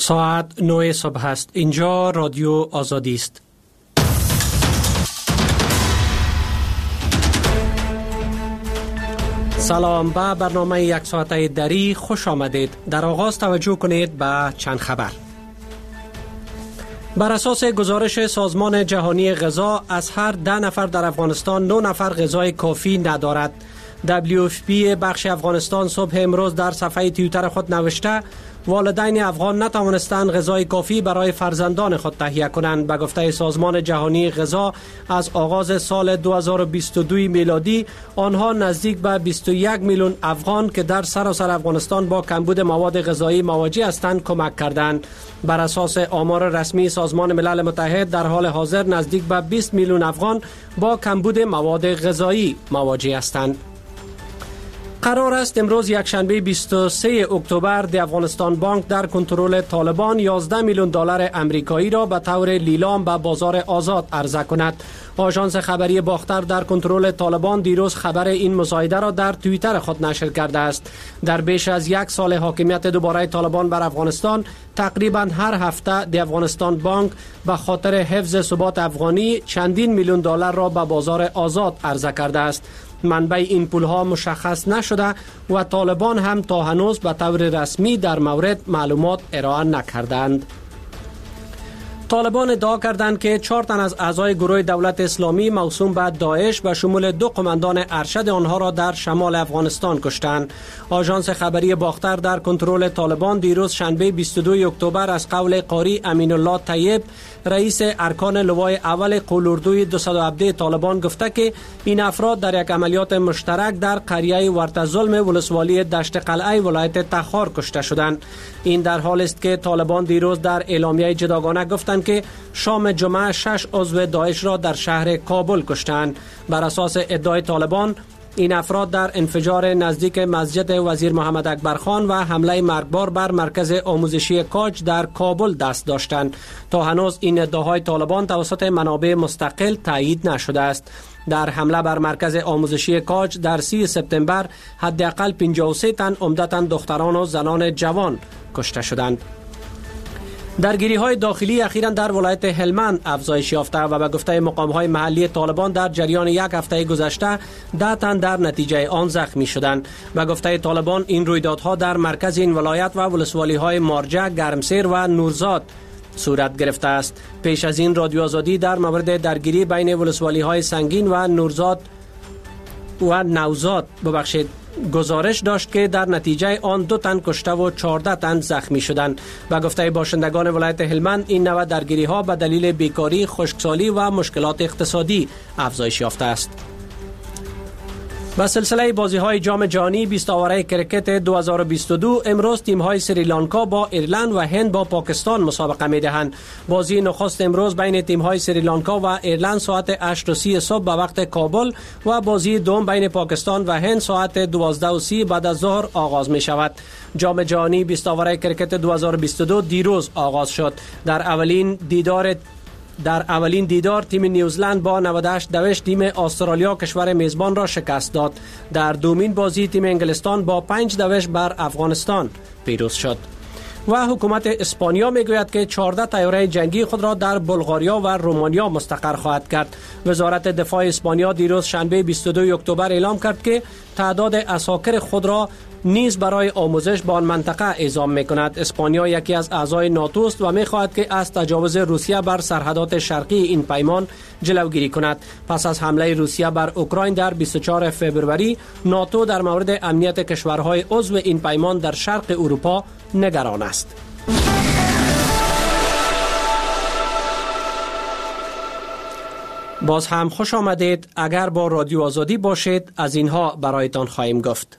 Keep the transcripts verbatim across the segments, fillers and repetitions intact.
ساعت نه صبح است. اینجا رادیو آزادی است. سلام، به برنامه یک ساعته دری خوش آمدید. در آغاز توجه کنید به چند خبر. بر اساس گزارش سازمان جهانی غذا، از هر ده نفر در افغانستان نه نفر غذای کافی ندارد. دبلیو اف پی بخش افغانستان صبح امروز در صفحه توییتر خود نوشته والدین افغان نتوانستند غذای کافی برای فرزندان خود تهیه کنند. به گفته سازمان جهانی غذا، از آغاز سال دو هزار و بیست و دو میلادی آنها نزدیک به بیست و یک میلیون افغان که در سراسر افغانستان با کمبود مواد غذایی مواجه هستند کمک کردند. بر اساس آمار رسمی سازمان ملل متحد، در حال حاضر نزدیک به بیست میلیون افغان با کمبود مواد غذایی مواجه هستند. قرار است امروز یکشنبه بیست و سه اکتبر دی افغانستان بانک در کنترل طالبان یازده میلیون دلار امریکایی را به طور لیلام به بازار آزاد عرضه کند. آژانس خبری باختر در کنترل طالبان دیروز خبر این مصاحبه را در توییتر خود نشر کرده است. در بیش از یک سال حاکمیت دوباره طالبان بر افغانستان، تقریبا هر هفته دی افغانستان بانک به خاطر حفظ ثبات افغانی چندین میلیون دلار را به بازار آزاد عرضه کرده است. منبع این پولها مشخص نشده و طالبان هم تا هنوز به طور رسمی در مورد معلومات ارائه نکردند. طالبان ادعا کردند که چهار تن از اعضای گروه دولت اسلامی موسوم به داعش به شمول دو قماندان ارشد آنها را در شمال افغانستان کشتند. آژانس خبری باختر در کنترل طالبان دیروز شنبه بیست و دو اکتبر از قول قاری امین الله طیب، رئیس ارکان لوای اول قولوردوی دویست و هفده طالبان، گفته که این افراد در یک عملیات مشترک در قریه ورتظلم ولسوالی دشت قلعه ولایت تخار کشته شدند. این در حالی است که طالبان دیروز در اعلامیه جداگانه گفتند که شام جمعه شش عضو داعش را در شهر کابل کشتند. بر اساس ادعای طالبان، این افراد در انفجار نزدیک مسجد وزیر محمد اکبر خان و حمله مرگبار بر مرکز آموزشی کاج در کابل دست داشتند. تا هنوز این ادعاهای طالبان توسط منابع مستقل تایید نشده است. در حمله بر مرکز آموزشی کاج در سی سپتامبر حداقل پنجاه و سه تن عمدتاً دختران و زنان جوان کشته شدند. درگیری های داخلی اخیراً در ولایت هلمند افزایش یافته و به گفته مقام های محلی طالبان در جریان یک هفته گذشته ده تن در نتیجه آن زخمی شدند. به گفته طالبان این رویدادها در مرکز این ولایت و ولسوالی های مارجه، گرمسیر و نورزاد صورت گرفته است. پیش از این رادیو آزادی در مورد درگیری بین ولسوالی های سنگین و نورزاد و نوزاد ببخشید گزارش داشت که در نتیجه آن دو تن کشته و چهارده تن زخمی شدند. به گفته باشندگان ولایت هلمند، این نوع درگیری ها به دلیل بیکاری، خشکسالی و مشکلات اقتصادی افزایش یافته است. به سلسله بازی های جام جهانی بیست آوره کرکت دو هزار و بیست و دو، امروز تیم های سریلانکا با ایرلند و هند با پاکستان مسابقه می دهند. بازی نخست امروز بین تیم های سریلانکا و ایرلند ساعت هشت و سی صبح به وقت کابل و بازی دوم بین پاکستان و هند ساعت دوازده و سی بعد از ظهر آغاز می شود. جام جهانی بیست آوره کرکت دو هزار و بیست و دو دیروز آغاز شد. در اولین دیدار در اولین دیدار تیم نیوزلند با نود و هشت دوش تیم استرالیا کشور میزبان را شکست داد. در دومین بازی تیم انگلستان با پنج دوش بر افغانستان پیروز شد. و حکومت اسپانیا میگوید که چهارده طیاره جنگی خود را در بلغاریا و رومانیا مستقر خواهد کرد. وزارت دفاع اسپانیا دیروز شنبه بیست و دو اکتبر اعلام کرد که تعداد عساکر خود را نیز برای آموزش به آن منطقه اعزام می‌کند. اسپانیا یکی از اعضای ناتو است و می‌خواهد که از تجاوز روسیه بر سرحدات شرقی این پیمان جلوگیری کند. پس از حمله روسیه بر اوکراین در بیست و چهارم فوریه، ناتو در مورد امنیت کشورهای عضو این پیمان در شرق اروپا نگران است. باز هم خوش آمدید. اگر با رادیو آزادی باشید از اینها برایتان خواهیم گفت.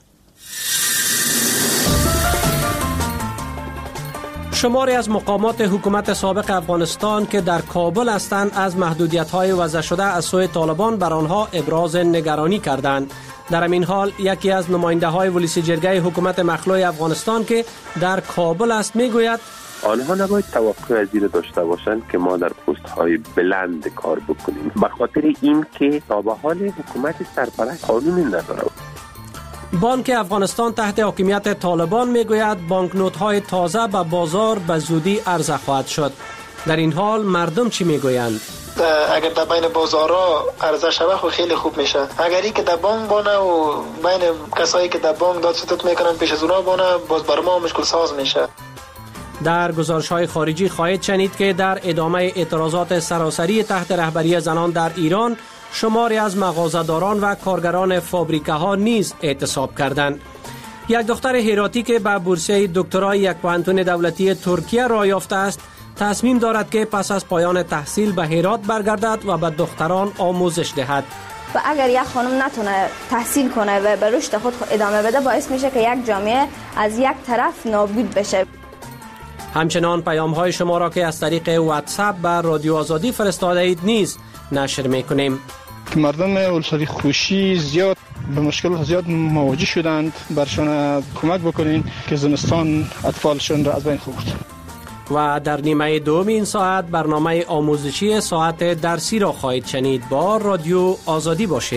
شماری از مقامات حکومت سابق افغانستان که در کابل هستند از محدودیت‌های وضع شده از سوی طالبان بر آنها ابراز نگرانی کردند. در این حال یکی از نماینده‌های ولسی جرگه حکومت مخلوع افغانستان که در کابل است میگوید آنها نباید توقع از این داشته باشند که ما در پست های بلند کار بکنیم، به خاطر این که تا به حال حکومت سرپرست قانون نداره. بانک افغانستان تحت حاکمیت طالبان میگوید بانکنوت‌های تازه به بازار به زودی عرضه خواهد شد. در این حال مردم چی میگویند؟ اگر در بین بازارها عرضه شود خو خیلی خوب میشه. اگر ای که در بانک بانه و بین کسایی که در بانک داد ستت میکنن پیش از اونا بانه، باز بر ما مشکل ساز میشه. در گزارش‌های خارجی خواهید شنید که در ادامه اعتراضات سراسری تحت رهبری زنان در ایران، شماری از مغازه‌داران و کارگران فابریکه‌ها نیز اعتصاب کردند. یک دختر هراتی که به بورسیه دکترای یک پوهنتون دولتی ترکیه را یافته است، تصمیم دارد که پس از پایان تحصیل به هرات برگردد و به دختران آموزش دهد. و اگر یک خانم نتونه تحصیل کنه و به رشد خود ادامه بده، باعث میشه که یک جامعه از یک طرف نابود بشه. همچنان پیام‌های شما را که از طریق واتساپ به رادیو آزادی فرستاده اید نیز نشر میکنیم. که مردم ولسوالی خوشی زیاد به مشکلات زیاد مواجه شدند، برشان کمک بکنین که زمستان اطفالشون را از بین خورد. و در نیمه دوم این ساعت برنامه آموزشی ساعت درسی را خواهید شنید. با رادیو آزادی باشید.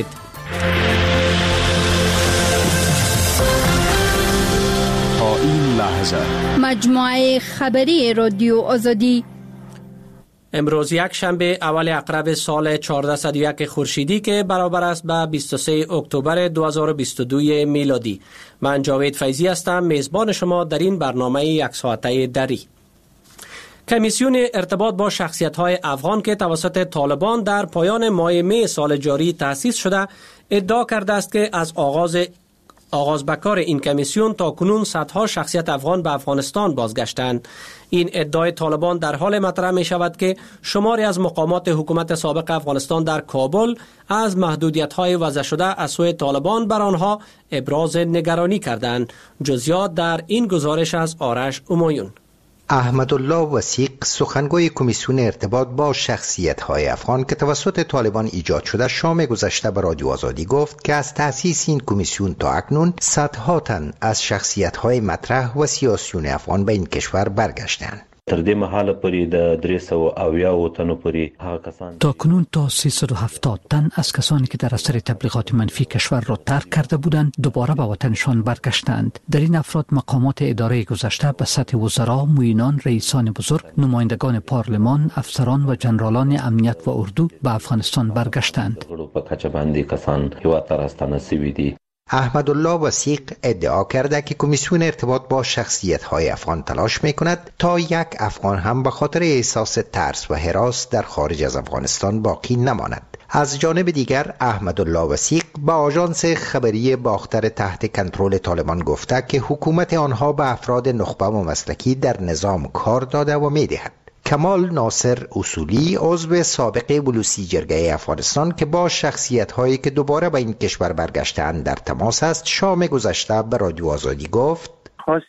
تا این لحظه مجموعه خبری رادیو آزادی. امروز یک شنبه اول عقرب سال چهارصد و یک خورشیدی که برابر است به بیست و سه اکتبر دو هزار و بیست و دو میلادی. من جاوید فیضی هستم، میزبان شما در این برنامه یک ساعته دری. کمیسیون ارتباط با شخصیت‌های افغان که توسط طالبان در پایان ماه می سال جاری تأسیس شده، ادعا کرده است که از آغاز آغاز بکار این کمیسیون تا کنون صدها شخصیت افغان به افغانستان بازگشتند. این ادعای طالبان در حال مطرح می شود که شماری از مقامات حکومت سابق افغانستان در کابل از محدودیت‌های وضع شده از سوی طالبان بر آنها ابراز نگرانی کردند. جزئیات در این گزارش از آرش امایون. احمدالله وثیق، سخنگوی کمیسیون ارتباط با شخصیت‌های افغان که توسط طالبان ایجاد شده، شام گذشته به رادیو آزادی گفت که از تأسیس این کمیسیون تا اکنون صدها تن از شخصیت‌های مطرح و سیاسیون افغان به این کشور برگشتند. تر دې مهاله پورې د درې سوه اویا تنو پورې هغه کسان تا کنون تا سیصد و هفتاد تن از کسانی که در اثر تبلیغات منفی کشور را ترک کرده بودند دوباره به وطنشان برگشتند. در این افراد مقامات اداره گذشته به سطح وزرا، معینان، رئیسان بزرگ، نمایندگان پارلمان، افسران و جنرالان امنیت و اردو به افغانستان برگشتند. په کچه باندې کسان هیواد ته راستانه شوي دي. احمدالله وثیق ادعا کرده که کمیسیون ارتباط با شخصیت‌های افغان تلاش می‌کند تا یک افغان هم به خاطر احساس ترس و هراس در خارج از افغانستان باقی نماند. از جانب دیگر احمدالله وثیق با آژانس خبری باختر تحت کنترل طالبان گفته که حکومت آنها به افراد نخبه و مسلکی در نظام کار داده و می‌دهد. کمال ناصر اصولی، عضو سابق بلوچی جرگه افغانستان که با شخصیت‌هایی که دوباره به این کشور برگشته‌اند در تماس است، شام گذشته به رادیو آزادی گفت خاص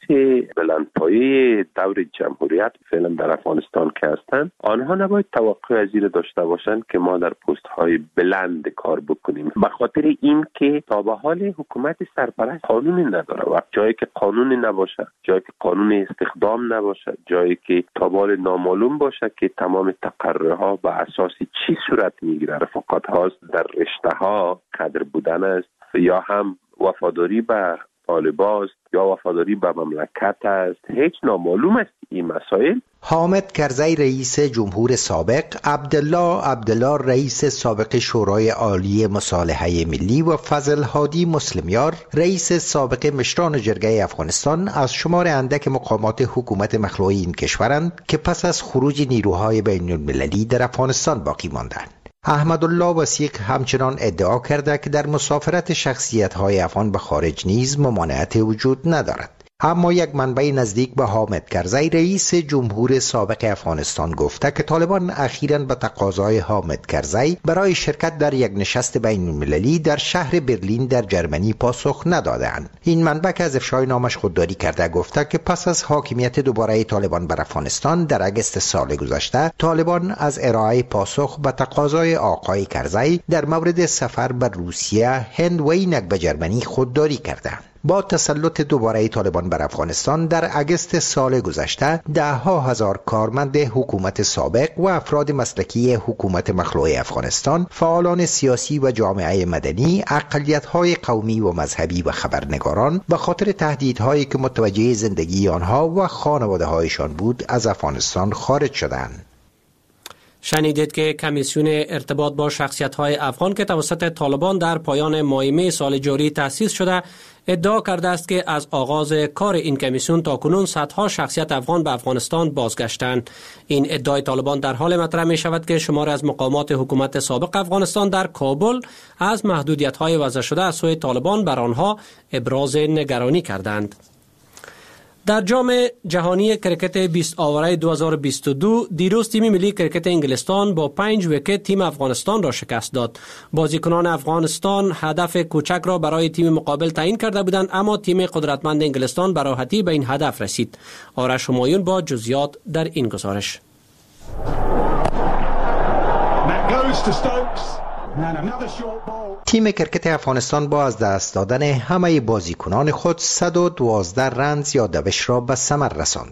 بلندپایه دور جمهوریت فعلا در افغانستان که هستند، آنها نباید توقع از این داشته باشند که ما در پست های بلند کار بکنیم، به خاطر این که تا به حال حکومت سرپرست قانونی نداره و جایی که قانونی نباشه، جایی که قانون استخدام نباشه، جایی که تا به حال نامعلوم باشه که تمام تقرر ها به اساس چی صورت میگیره، رفاقت هاست در رشته ها، کادر بودن است یا هم وفاداری به طالبان است یا وفاداری به مملکت است، هیچ نامعلوم است این مسائل. حامد کرزی رئیس جمهور سابق، عبدالله عبدالله رئیس سابق شورای عالی مصالحه ملی و فضل هادی مسلمیار رئیس سابق مشران جرگه افغانستان از شمار اندک مقامات حکومت مخلوع این کشورند که پس از خروج نیروهای بین المللی در افغانستان باقی ماندند. احمدالله وثیق همچنان ادعا کرده که در مسافرت شخصیت‌های افغان به خارج نیز ممانعت وجود ندارد. اما یک منبع نزدیک به حامد کرزی رئیس جمهور سابق افغانستان گفته که طالبان اخیراً به تقاضای حامد کرزی برای شرکت در یک نشست بین المللی در شهر برلین در جرمنی پاسخ ندادند. این منبع که از افشای نامش خودداری کرده گفته که پس از حاکمیت دوباره طالبان بر افغانستان در اگست سال گذشته، طالبان از ارائه پاسخ به تقاضای آقای کرزی در مورد سفر به روسیه، هند و اینک به جرمنی خودداری کردند. با تسلط دوباره طالبان بر افغانستان در اگست سال گذشته ده ها هزار کارمند حکومت سابق و افراد مسلکی حکومت مخلوع افغانستان، فعالان سیاسی و جامعه مدنی، اقلیت‌های قومی و مذهبی و خبرنگاران به خاطر تهدیدهایی که متوجه زندگی آنها و خانواده‌هایشان بود از افغانستان خارج شدند. شنیدید که کمیسیون ارتباط با شخصیت‌های افغان که توسط طالبان در پایان ماه می سال جاری تأسیس شده ادعا کرده است که از آغاز کار این کمیسیون تاکنون صدها شخصیت افغان به افغانستان بازگشتند. این ادعای طالبان در حال مطرح می شود که شمار از مقامات حکومت سابق افغانستان در کابل از محدودیت‌های وضع شده از سوی طالبان بر آنها ابراز نگرانی کردند. در جام جهانی کرکت بیست آوره دو هزار و بیست و دو دیروز تیم ملی کرکت انگلستان با پنج ویکت تیم افغانستان را شکست داد. بازیکنان افغانستان هدف کوچک را برای تیم مقابل تعیین کرده بودند، اما تیم قدرتمند انگلستان به راحتی به این هدف رسید. آرش همایون با جزئیات در این گزارش. تیم کرکت افغانستان با از دست دادن همه بازیکنان خود صد و دوازده رنز یا دوش را به ثمر رساند.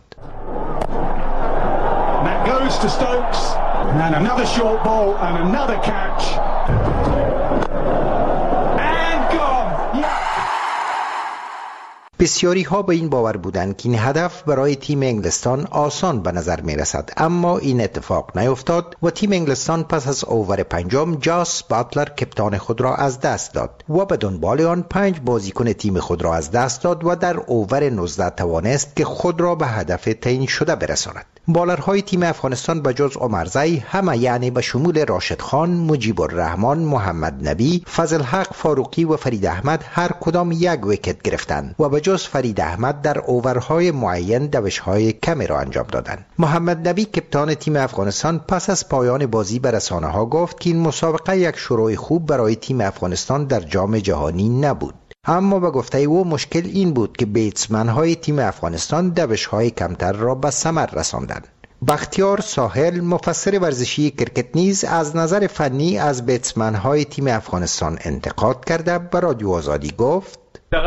بسیاری ها به این باور بودند که این هدف برای تیم انگلستان آسان به نظر می رسد، اما این اتفاق نیفتاد و تیم انگلستان پس از اوور پنجم جاس باتلر کپتان خود را از دست داد و به دنبال آن پنج بازیکن تیم خود را از دست داد و در اوور نوزده توانست که خود را به هدف تعیین شده برساند. بالرهای تیم افغانستان به جز عمرزی همه، یعنی به شمول راشد خان، مجیب الرحمن، محمد نبی، فضل حق فاروقی و فرید احمد هر کدام یک ویکت گرفتند و به جز فرید احمد در اوورهای معین دوش‌های کمی را انجام دادند. محمد نبی کپتان تیم افغانستان پس از پایان بازی به رسانه‌ها گفت که این مسابقه یک شروع خوب برای تیم افغانستان در جام جهانی نبود، اما به گفته او مشکل این بود که بیتسمن های تیم افغانستان دوش های کمتر را به ثمر رساندند. بختیار ساحل مفسر ورزشی کرکت نیز از نظر فنی از بیتسمن های تیم افغانستان انتقاد کرده به رادیو آزادی گفت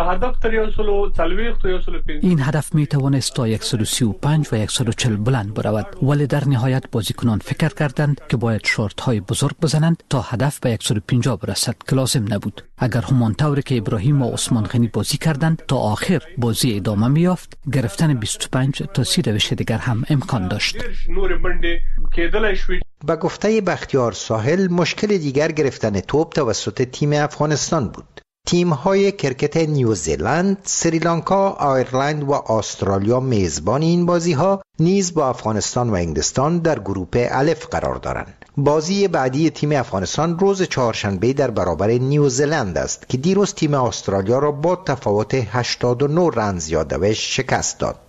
این هدف می توانست تا صد و سی و پنج و صد و چهل بلند برود، ولی در نهایت بازیکنان فکر کردند که باید شورت های بزرگ بزنند تا هدف به صد و پنجاه برسد که لازم نبود. اگر همان طوری که ابراهیم و عثمان غنی بازی کردند تا آخر بازی ادامه می یافت، گرفتن بیست و پنج تا سی روش دیگر هم امکان داشت. به گفته بختیار ساحل مشکل دیگر گرفتن توپ توسط تیم افغانستان بود. تیم‌های کرکت نیوزیلند، سریلانکا، آیرلند و استرالیا میزبان این بازی‌ها نیز با افغانستان و انگلستان در گروه الف قرار دارند. بازی بعدی تیم افغانستان روز چهارشنبه در برابر نیوزیلند است که دیروز تیم استرالیا را با تفاوت هشتاد و نه رنز یا دوش شکست داد.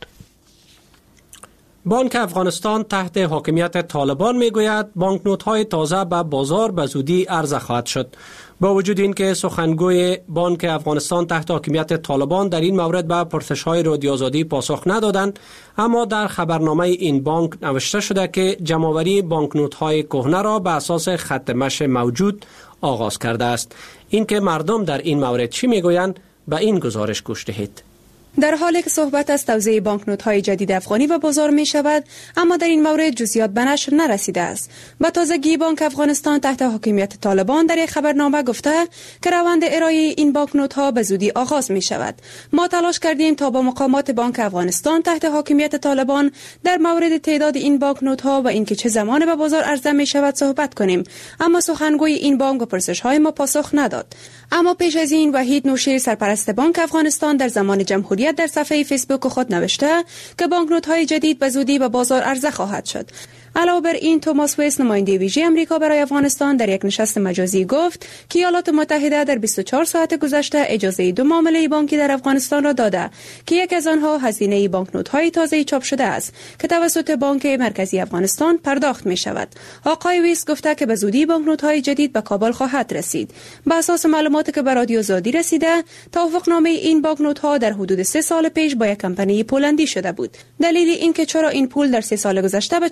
بانک افغانستان تحت حاکمیت طالبان میگوید بانکنوت‌های تازه به بازار به زودی عرضه خواهد شد. با وجود این که سخنگوی بانک افغانستان تحت حاکمیت طالبان در این مورد به پرسش‌های رادیو آزادی پاسخ ندادند، اما در خبرنامه این بانک نوشته شده که جمع‌آوری بانکنوت‌های کهنه را به اساس خط مشی موجود آغاز کرده است. این که مردم در این مورد چی میگویند به این گزارش گوش دهید. در حالی که صحبت از توزیع بانکنوت‌های جدید افغانی و بازار می شود، اما در این مورد جزئیات به نشر نرسیده است. به تازگی بانک افغانستان تحت حاکمیت طالبان در یک خبرنامه گفته که روند ارائه این بانکنوت‌ها به زودی آغاز می شود. ما تلاش کردیم تا با مقامات بانک افغانستان تحت حاکمیت طالبان در مورد تعداد این بانکنوت‌ها و اینکه چه زمان به بازار عرضه می شود صحبت کنیم، اما سخنگوی این بانک به پرسش‌های ما پاسخ نداد. اما پیش از این وحید نوشیر سرپرست بانک افغانستان در زمان جمهوریت در صفحه فیسبوک خود نوشته که بانکنوت‌های جدید به زودی به بازار عرضه خواهد شد. علاوه بر این توماس ویس نماینده ویژه امریکا برای افغانستان در یک نشست مجازی گفت که ایالات متحده در بیست و چهار ساعت گذشته اجازه دو معامله بانکی در افغانستان را داده که یک از آنها هزینه بانکنوت‌های تازه چاپ شده است که توسط بانک مرکزی افغانستان پرداخت می شود. آقای ویس گفته که به زودی بانکنوت‌های جدید به کابل خواهد رسید. بر اساس معلوماتی که به رادیو آزادی رسیده، توافقنامه این بانکنوت‌ها در حدود سه سال پیش با یک کمپانی پولندی شده بود. دلیل این که چرا این پول در سه سال گذشته به چاپ نرسید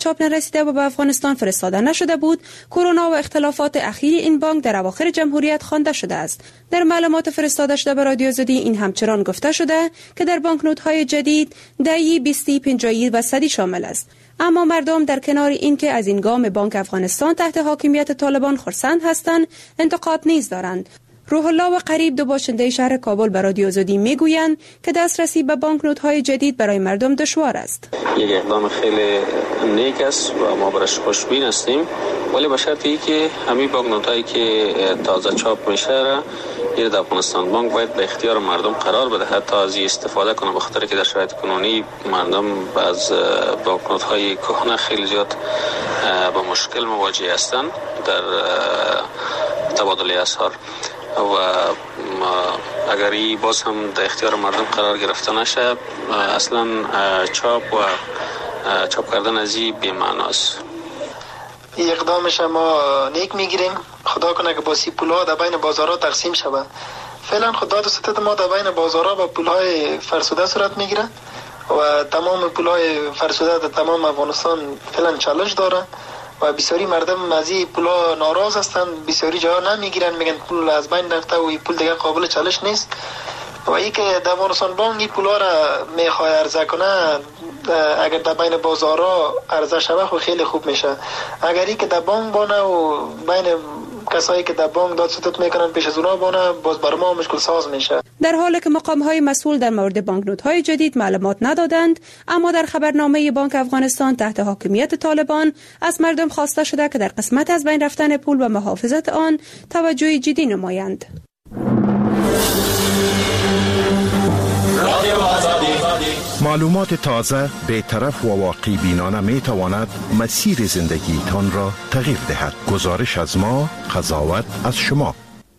نرسیده و به افغانستان فرستاده نشده بود، کرونا و اختلافات اخیر این بانک در اواخر جمهوریت خوانده شده است. در معلومات فرستاده شده به رادیو آزادی این همچنان گفته شده که در بانکنوت‌های جدید دهی، بیستی، پنجاهی و صدی شامل است. اما مردم در کنار اینکه از این گام بانک افغانستان تحت حاکمیت طالبان خرسند هستند، انتقاد نیز دارند. روح الله و قریب، دو باشنده شهر کابل، به رادیو آزادی میگویند که دسترسی به بانکنوت‌های جدید برای مردم دشوار است. یک اقدام خیلی نیک است و ما برش خوشبین هستیم، ولی به شرطی که همین بانکنوت‌هایی که تازه چاپ میشه را در افغانستان بانک باید به اختیار مردم قرار بده حتی از این استفاده کنه، به خاطر که در شرایط کنونی مردم از بانکنوت‌های کهنه خیلی زیاد با مشکل مواجه هستند در تبادل اسعار و اگر این باز هم در اختیار مردم قرار گرفته نشه اصلا چاپ و چاپ کردن از این بی‌معناست. این اقدامش ما نیک میگیریم، خدا کنه که با سی پولها در بین بازارها تقسیم شود. فعلا خدا دو ستت ما در بین بازارها با پولهای فرسوده صورت میگیره و تمام پولهای فرسوده در تمام افغانستان فعلا چالش داره و بسیاری مردم از این پولا ناراض هستند، بسیاری جاها نمیگیرن، میگن پول از بین رفته و این پول دیگه قابل چالش نیست و ای که در افغانستان بانک این پولا را میخواه عرضه کنه اگر در بین بازارها عرضه شوه خو خیلی خوب میشه. اگر ای که در بانک بانه و بین کسایی که در بانک داد ستت میکنن پیش از اونا بانه باز بر ما مشکل ساز میشه. در حالی که مقام‌های مسئول در مورد بانکنوت‌های جدید معلومات ندادند، اما در خبرنامه بانک افغانستان تحت حاکمیت طالبان از مردم خواسته شده که در قسمت از بین رفتن پول و محافظت آن توجه جدی نمایند. معلومات تازه، بی‌طرف و واقع بینانه می تواند مسیر زندگی تان را تغییر دهد. گزارش از ما، قضاوت از شما.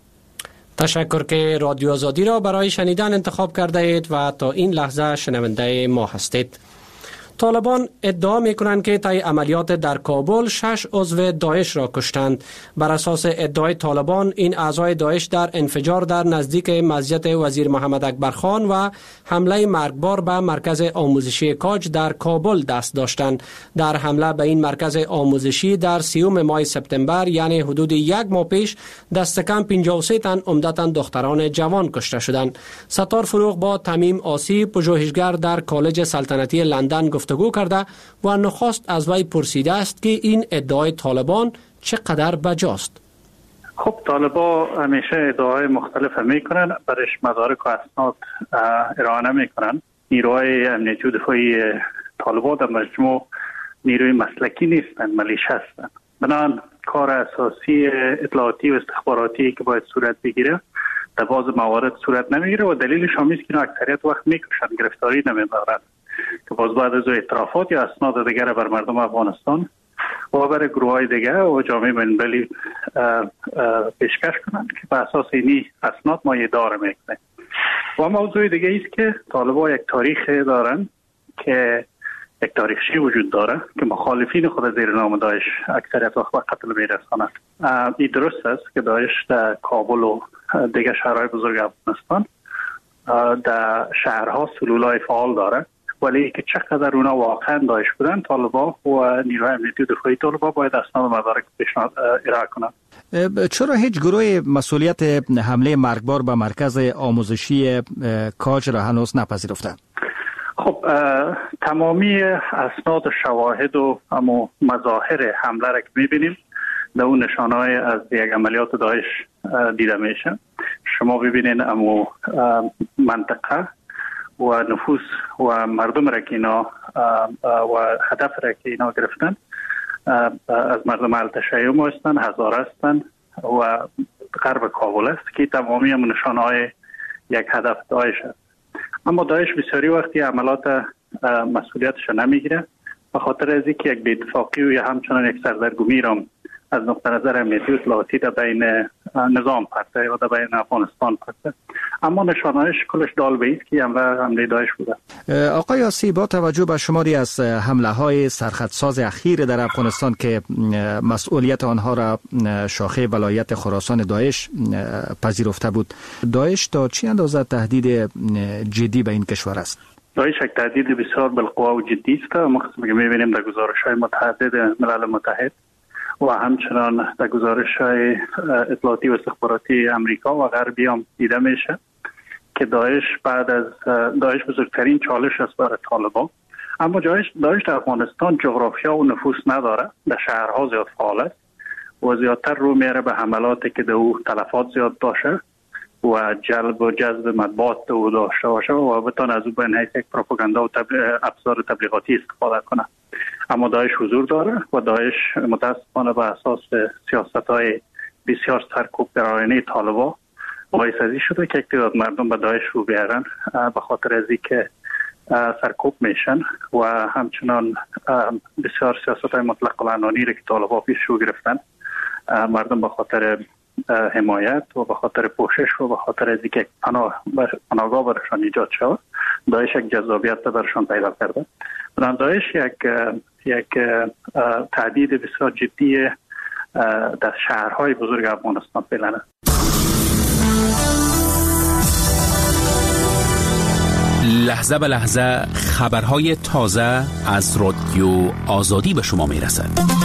تشکر که رادیو آزادی را برای شنیدن انتخاب کرده اید و تا این لحظه شنونده ما هستید. طالبان ادعا می کنند که طی عملیات در کابل شش عضو داعش را کشتند. بر اساس ادعای طالبان این اعضای داعش در انفجار در نزدیک مسجد وزیر محمد اکبر خان و حمله مرگبار به مرکز آموزشی کاج در کابل دست داشتند. در حمله به این مرکز آموزشی در سیوم ماه سپتامبر یعنی حدود یک ماه پیش دست کم پنجاه و سه تن عمدتاً دختران جوان کشته شدند. ستار فروغ با تمیم آسی، پژوهشگر در کالج سلطنتی لندن گفتگو کرده و نخست از وی پرسیده است که این ادعای طالبان چقدر بجاست. خب طالبان همیشه ادعای مختلف میکنن، برش مدارک و اسناد ارائه نمیکنن. نیروهای امنیتی و دفاعی طالبان در مجموع نیروی مسلکی نیستند، ملیشه هستند. بنابراین کار اساسی اطلاعاتی و استخباراتی که باید صورت بگیره در بعض موارد صورت نمیگیره و دلیلش هم است که اکثریت وقت میکشن، گرفتاری نمیبرند که باز بعد از اعترافات یا اسناد دیگر بر مردم افغانستان و برای گروه های دیگر و جامعه بین‌المللی پیشکش کنند که به اساس اینی اسناد ما اداره میکنه. و موضوع دیگه است که طالبان یک تاریخ دارن که یک تاریخچه وجود داره که مخالفین خود زیر نام داعش اکثریت وقت به قتل میرسانند. این درست است که داعش در کابل و دیگر شهرهای بزرگ افغانستان در شهرها سلولای فعال داره، ولی که چقدر اونا واقعا داعش بودن طالبان و نیروهای امنیتی و دفاعی طالبان باید اسناد و مدارک پیشنهاد ارائه کنند. چرا هیچ گروه مسئولیت حمله مرگبار به مرکز آموزشی کاج را هنوز نپذیرفته؟ خب تمامی اسناد و شواهد و اما مظاهر حمله را که میبینیم در اون نشانهای از یک عملیات داعش دیده میشه. شما ببینین اما منطقه و نفوس و مردم را که اینا و هدف را که اینا گرفتن از مردم التشیع هستن، هزار هستن و غرب کابل است که تمامی هم نشانهای یک هدف داعش است. اما داعش بسیاری وقتی عملات مسئولیتش نمیگیره به خاطر از اینکه یک بی‌اتفاقی و یا همچنان یک سردرگمی را از نقطه نظر امنیتی و اطلاعاتی در بین نظام پرته و در بین افغانستان پرته. اما نشانه‌اش کلش دال به است که حمله داعش بوده. آقای یاسی، با توجه به شماری از حمله های سرخطساز اخیر در افغانستان که مسئولیت آنها را شاخه ولایت خراسان داعش پذیرفته بود، داعش تا چه اندازه تهدید جدی به این کشور است؟ داعش یک تهدید بسیار بالقوه و جدی است. ما که می‌بینیم در گزارش‌های متعدد ملل متحد و همچنان در گزارش‌های اطلاعاتی و استخباراتی امریکا و غربی هم دیده میشه که داعش بعد از داعش بزرگترین چالش است برای طالبان. اما داعش داعش در افغانستان جغرافیا و نفوذ نداره، در شهرها زیاد فعال است و زیادتر رو میره به حملاتی که در او تلفات زیاد داشته و جلب و جذب مطبوعات او داشته باشه و بتونه از او به حیث یک پروپاگاندا و تبلیغ ابزار تبلیغاتی استفاده کنه. اما داعش حضور داره و داعش متاسفانه به اساس سیاست‌های بسیار سرکوب گرایانه طالبان باعث ازی شده که اقتدار مردم به داعش رو بیارن به خاطر از اینکه سرکوب میشن و همچنان بسیار سیاست‌های مطلق العنانی را که طالبان پیش رو گرفتن مردم به خاطر حمایت و به خاطر پوشش و به خاطر از اینکه پناه پناهگاه برشان ایجاد شد داعش یک جذابیت برشان پیدا کرده. بنابراین داعش یک یک تهدید بسیار جدی در شهرهای بزرگ افغانستان فعلا. لحظه به لحظه خبرهای تازه از رادیو آزادی به شما میرسد.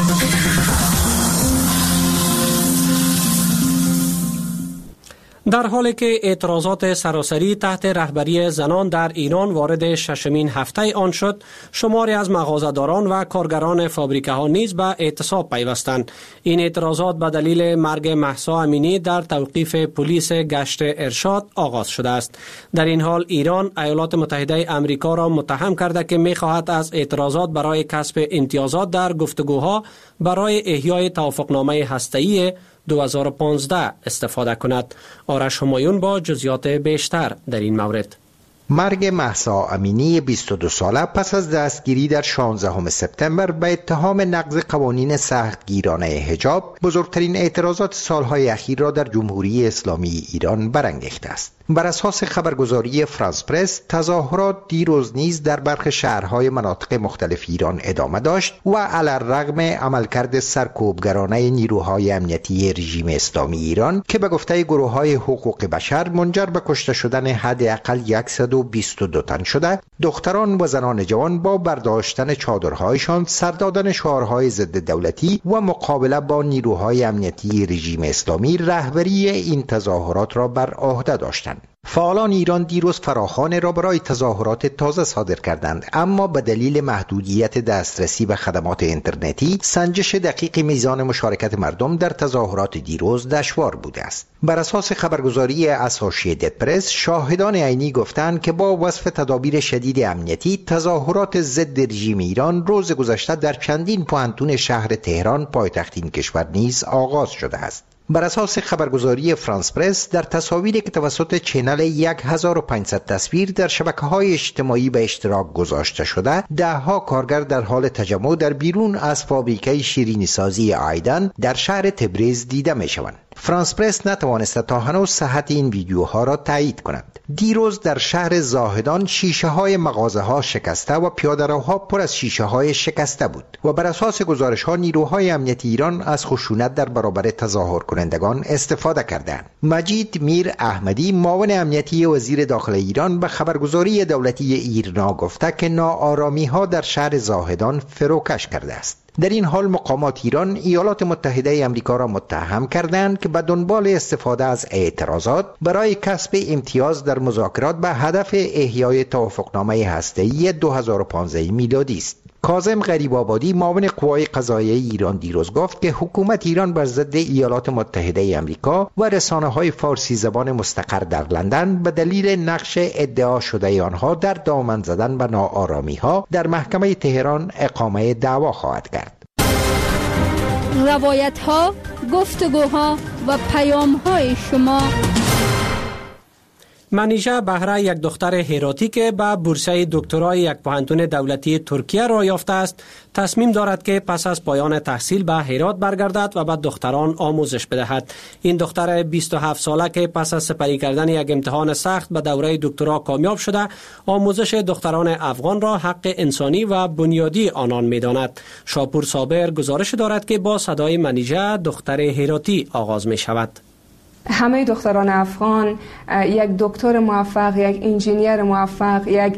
در حالی که اعتراضات سراسری تحت رهبری زنان در ایران وارد ششمین هفته آن شد، شماری از مغازه‌داران و کارگران فابریکه ها نیز به اعتصاب پیوستند. این اعتراضات به دلیل مرگ مهسا امینی در توقیف پلیس گشت ارشاد آغاز شده است. در این حال ایران ایالات متحده آمریکا را متهم کرده که می‌خواهد از اعتراضات برای کسب امتیازات در گفتگوها برای احیای توافقنامه هسته‌ای دو هزار و پانزده استفاده کند. آرش همایون با جزئیات بیشتر در این مورد. مرگ مهسا امینی بیست و دو ساله پس از دستگیری در شانزدهم سپتامبر به اتهام نقض قوانین سختگیرانه حجاب بزرگترین اعتراضات سالهای اخیر را در جمهوری اسلامی ایران برانگیخته است. بر اساس خبرگزاری فرانس پرس، تظاهرات دیروز نیز در برخی شهرهای مناطق مختلف ایران ادامه داشت و علی‌الرغم عملکرد سرکوبگرانه نیروهای امنیتی رژیم اسلامی ایران که به گفته گروه‌های حقوق بشر منجر به کشته شدن حداقل صد و بیست و دو تن شده، دختران و زنان جوان با برداشتن چادرهایشان، سر دادن شعارهای ضد دولتی و مقابله با نیروهای امنیتی رژیم اسلامی رهبری این تظاهرات را بر عهده داشتند. فعالان ایران دیروز فراخوان را برای تظاهرات تازه صادر کردند، اما به دلیل محدودیت دسترسی به خدمات اینترنتی سنجش دقیق میزان مشارکت مردم در تظاهرات دیروز دشوار بوده است. بر اساس خبرگزاری اسوسییتد پرس، شاهدان عینی گفتند که با وصف تدابیر شدید امنیتی تظاهرات ضد رژیم ایران روز گذشته در چندین پوهنتون شهر تهران پایتخت این کشور نیز آغاز شده است. بر اساس خبرگزاری فرانس پرس، در تصاویری که توسط چینل هزار و پانصد تصویر در شبکه‌های اجتماعی به اشتراک گذاشته شده، ده‌ها کارگر در حال تجمع در بیرون از فابریکه شیرینی‌سازی آیدن در شهر تبریز دیده می‌شوند. فرانس پرس نتوانسته تا هنوز صحت این ویدیوها را تایید کند. دیروز در شهر زاهدان شیشه های مغازه ها شکسته و پیاده‌روها پر از شیشه های شکسته بود و بر اساس گزارش ها نیروهای امنیتی ایران از خشونت در برابر تظاهر کنندگان استفاده کردند. مجید میر احمدی، معاون امنیتی وزیر داخل ایران، به خبرگزاری دولتی ایرنا گفته که ناآرامی ها در شهر زاهدان فروکش کرده است. در این حال مقامات ایران ایالات متحده آمریکا را متهم کردند که به دنبال استفاده از اعتراضات برای کسب امتیاز در مذاکرات به هدف احیای توافقنامه هسته‌ای دو هزار و پانزده میلادی است. کاظم غریب‌آبادی، معاون قوای قضاییه ایران، دیروز گفت که حکومت ایران بر ضد ایالات متحده آمریکا و رسانه‌های فارسی زبان مستقر در لندن به دلیل نقش ادعا شده آنها در دامن زدن به ناآرامی‌ها در محکمه تهران اقامه دعوا خواهد کرد. روایت‌ها، گفتگوها و پیام‌های شما. منیژه بهره، یک دختر هراتی که به بورسه دکترای یک پوهنتون دولتی ترکیه را یافته است، تصمیم دارد که پس از پایان تحصیل به هرات برگردد و به دختران آموزش بدهد. این دختر بیست و هفت ساله که پس از سپری کردن یک امتحان سخت به دوره دکترا کامیاب شده، آموزش دختران افغان را حق انسانی و بنیادی آنان می‌داند. شاپور صابر گزارش دارد که با صدای منیژه دختر هراتی آغاز می شود. همه دختران افغان یک دکتر موفق، یک انجینیر موفق، یک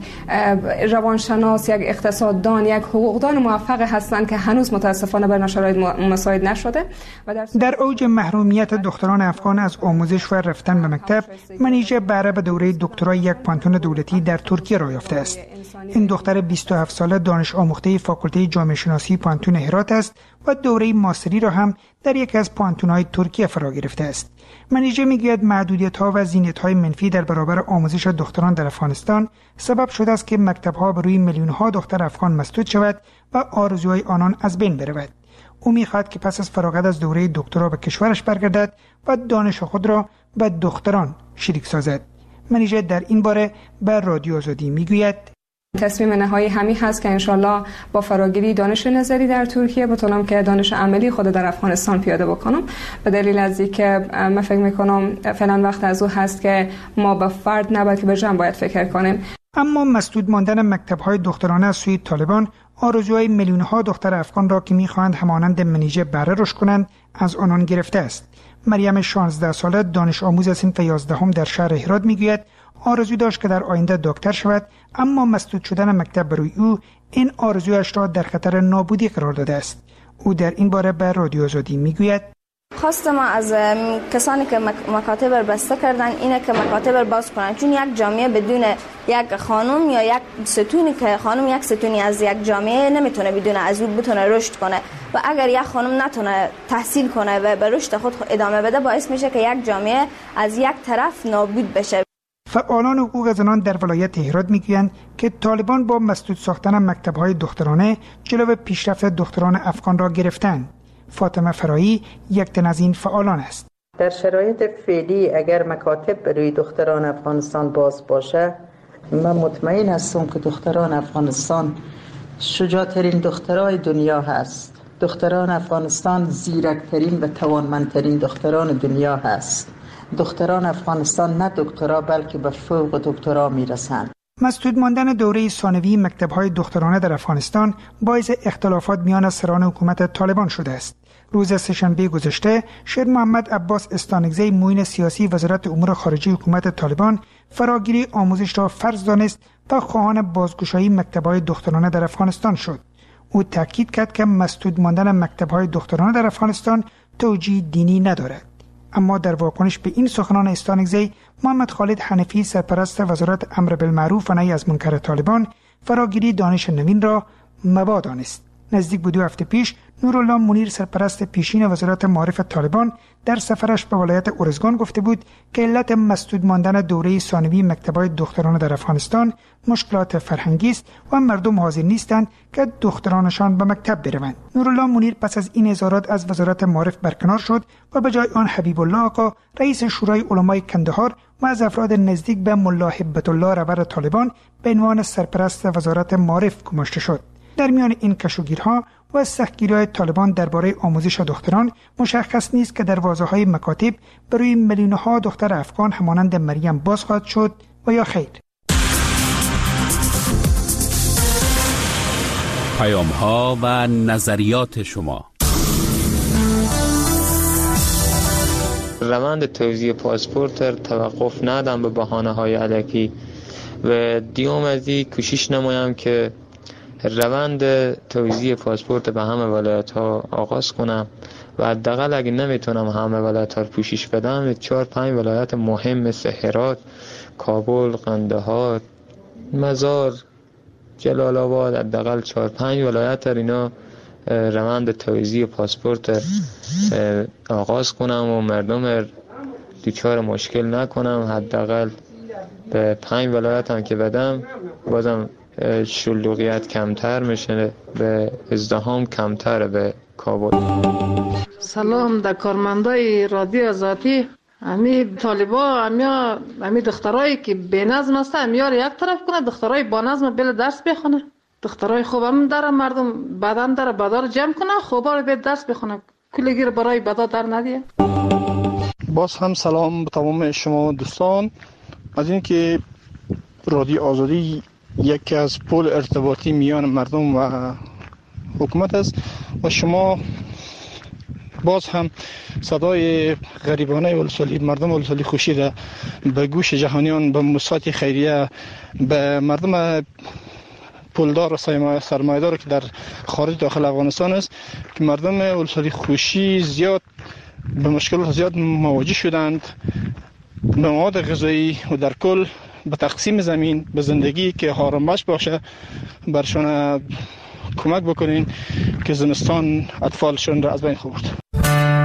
روانشناس، یک اقتصاددان، یک حقوقدان موفق هستند که هنوز متاسفانه بر شرایط مساعد نشده. و در, در اوج محرومیت دختران افغان از آموزش و رفتن به مکتب، منیژه بهره به دوره دکترای یک پانتون دولتی در ترکیه را یافته است. این دختر بیست و هفت ساله دانش آموخته فاکولته جامعه شناسی پانتون هرات است و دوره ماستری را هم در یکی از پانتون‌های ترکیه فرا گرفته است. منیژه میگوید محدودیت‌ها و زینت‌های منفی در برابر آموزش دختران در افغانستان سبب شده است که مکتب‌ها بر روی میلیون‌ها دختر افغان مسدود شود و آرزوهای آنان از بین برود. او می‌خواهد که پس از فراغت از دوره دکترا به کشورش برگردد و دانش خود را به دختران شریک سازد. منیژه در این باره به رادیو آزادی میگوید: تصمیم نهایی همین هست که انشالله با فراگیری دانش نظری در ترکیه بتونم که دانش عملی خود در افغانستان پیاده بکنم، به دلیل از اینکه من فکر میکنم فعلا وقت از او هست که ما به فرد نه بلکه به جمع باید فکر کنیم. اما مسدود ماندن مکتب‌های دخترانه از سوی طالبان آرزوهای میلیون‌ها دختر افغان را که می‌خواهند همانند منیژه بهره رشد کنند از آنان گرفته است. مریم شانزده ساله دانش آموز صنف یازدهم در شهر هرات میگوید آرزو داشت که در آینده دکتر شود، اما مسدود شدن مکتب برای او این آرزویش را در خطر نابودی قرار داده است. او در این باره به رادیو آزادی میگوید: خواست ما از کسانی که مکاتب را بسته کردن اینه که مکاتب را باز کنن، چون یک جامعه بدون یک خانم یا یک ستونی که خانم یک ستونی از یک جامعه نمیتونه بدون از اون بتونه رشد کنه و اگر یک خانم نتونه تحصیل کنه و به رشد خود ادامه بده باعث میشه که یک جامعه از یک طرف نابود بشه. فعالان حقوق زنان در ولایت هرات میگویند که طالبان با مسدود ساختن مکتب‌های دخترانه جلو پیشرفت دختران افغان را گرفتند. فاطمه فرایی یک تن از این فعالان است. در شرایط فعلی اگر مکاتب برای دختران افغانستان باز باشه، من مطمئن هستم که دختران افغانستان شجاعترین دخترای دنیا هست. دختران افغانستان زیرکترین و توانمندترین دختران دنیا هست. دختران افغانستان نه دکترا بلکه به فوق دکترا میرسند. مسدود ماندن دوره ثانوی مکتب‌های دخترانه در افغانستان باعث اختلافات میان سران حکومت طالبان شده است. روز سه‌شنبه گذشته شیر محمد عباس استانگزی معین سیاسی وزارت امور خارجه حکومت طالبان فراگیری آموزش را فرض دانست و خواهان بازگشایی مکتب‌های دخترانه در افغانستان شد. او تاکید کرد که مسدود ماندن مکتب‌های دخترانه در افغانستان توجیه دینی ندارد. اما در واکنش به این سخنان استانگزی، محمد خالد حنفی سرپرست وزارت امر بالمعروف و نهی از منکر طالبان فراگیری دانش نوین را مباح دانست. نزدیک به دو هفته پیش نورالله منیر سرپرست پیشین وزارت معارف طالبان در سفرش به ولایت اورزگان گفته بود که علت مسدود ماندن دوره ثانوی مکتب‌های دخترانه در افغانستان مشکلات فرهنگی است و مردم حاضر نیستند که دخترانشان به مکتب بروند. نورالله منیر پس از این اظهارات از وزارت معارف برکنار شد و به جای آن حبیب الله آقا رئیس شورای علمای کندهار و از افراد نزدیک به ملا هبت الله رهبر طالبان به عنوان سرپرست وزارت معارف گماشته شد. در میان این کشوگیرها و سختگیری‌های طالبان درباره آموزش دختران مشخص نیست که دروازه‌های مکاتب برای میلیون‌ها دختر افغان همانند مریم باز خواهد شد و یا خیر. پیام‌ها و نظریات شما. روند توزیع پاسپورت توقف ندم به بهانه‌های الکی و دیوم از این کوشش نمایم که روند توزیع پاسپورت به همه ولایت ها آغاز کنم و حداقل اگه نمیتونم همه ولایت ها رو پوشش بدم، چهار پنج ولایت مهم مثل هرات، کابل، قندهار، مزار، جلال آباد، حداقل چهار پنج ولایت اینا روند توزیع پاسپورت آغاز کنم و مردم دوچار مشکل نکنم. حداقل به پنج ولایت هم که بدم بازم شلوغیت کمتر میشه، به ازدحام کمتر به کابل. سلام در کارمندای رادیو آزادی. امی طالبا امیا امی دخترایی که بی نظم هستن امیار یک طرف کنه، دخترای با نظم بل درس بخونه. دخترای خوبم داره مردم بدن داره بدار جمع کنه، خوبا رو به درس بخونه، کلگیر برای بدا در ندیه. باز هم سلام به تمام شما دوستان. از اینکه رادیو آزادی یکی از پل ارتباطی میان مردم و حکومت است و شما باز هم صدای غریبانه ولسوالی مردم ولسوالی خوشی را به گوش جهانیان، به موسسات خیریه، به مردم پولدار و سرمایه‌دار که در خارج داخل افغانستان است که مردم ولسوالی خوشی زیاد به مشکلات زیاد مواجه شدند. به مواد غذایی و در کل به تقسیم زمین، به زندگی که آرامش باشه برشان کمک بکنین که زمستان اطفالشون را از بین خورد.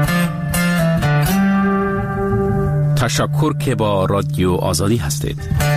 تشکر که با رادیو آزادی هستید.